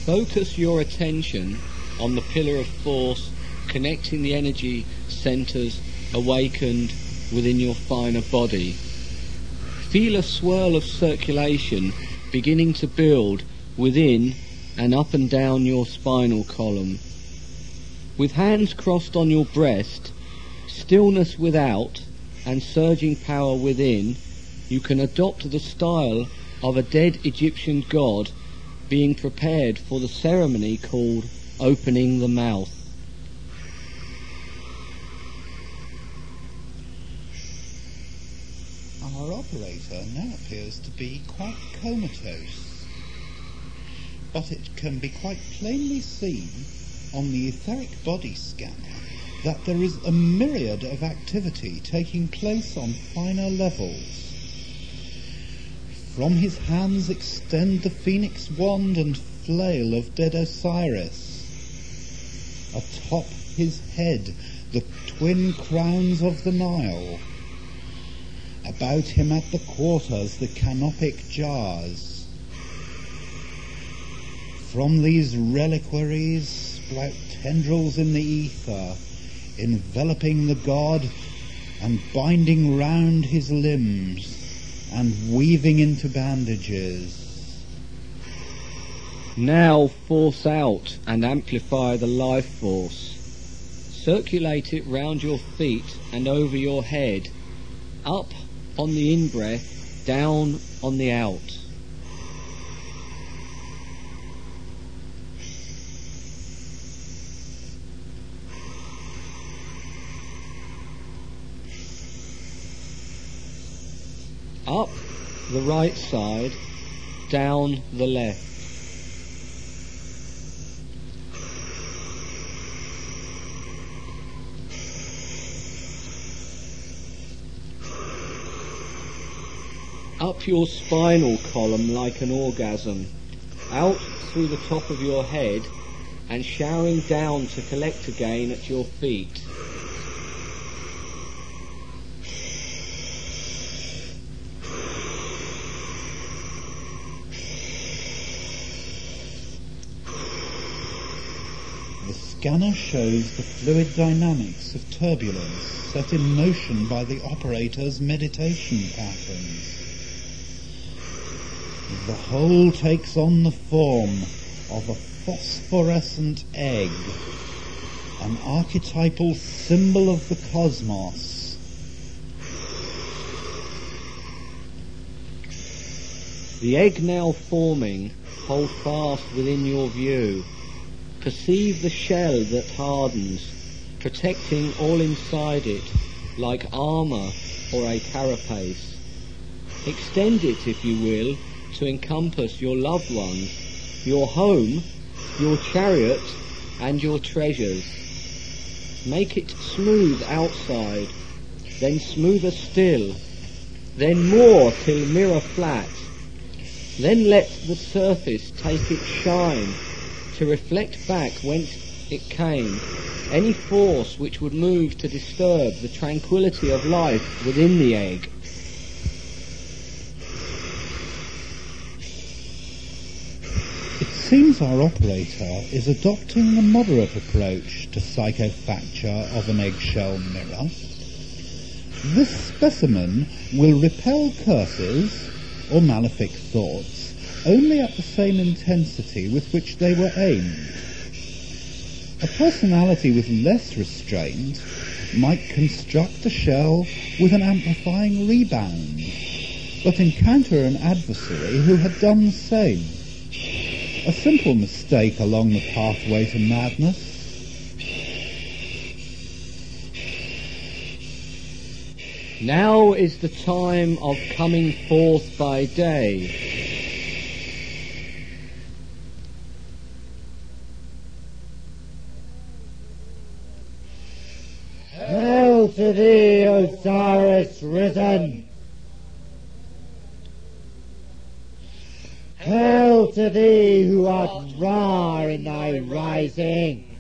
Focus your attention on the pillar of force connecting the energy centers awakened within your finer body. Feel a swirl of circulation beginning to build within and up and down your spinal column. With hands crossed on your breast, stillness without and surging power within, you can adopt the style of a dead Egyptian god being prepared for the ceremony called opening the mouth. Our operator now appears to be quite comatose, but it can be quite plainly seen on the etheric body scanner that there is a myriad of activity taking place on finer levels. From his hands extend the phoenix wand and flail of dead Osiris. Atop his head the twin crowns of the Nile. About him at the quarters the canopic jars. From these reliquaries sprout tendrils in the ether, enveloping the god and binding round his limbs and weaving into bandages. Now force out and amplify the life force. Circulate it round your feet and over your head, up on the in-breath, down on the out. Up the right side, down the left. Up your spinal column like an orgasm, out through the top of your head and showering down to collect again at your feet. The scanner shows the fluid dynamics of turbulence set in motion by the operator's meditation patterns. The whole takes on the form of a phosphorescent egg, an archetypal symbol of the cosmos. The egg now forming, hold fast within your view. Perceive the shell that hardens, protecting all inside it, like armour or a carapace. Extend it, if you will, to encompass your loved ones, your home, your chariot, and your treasures. Make it smooth outside, then smoother still, then more till mirror flat. Then let the surface take its shine, to reflect back whence it came, any force which would move to disturb the tranquility of life within the egg. It seems our operator is adopting the moderate approach to psychofacture of an eggshell mirror. This specimen will repel curses or malefic thoughts only at the same intensity with which they were aimed. A personality with less restraint might construct a shell with an amplifying rebound, but encounter an adversary who had done the same. A simple mistake along the pathway to madness. Now is the time of coming forth by day. Hail to thee, Osiris risen! Hail to thee who art Ra in thy rising!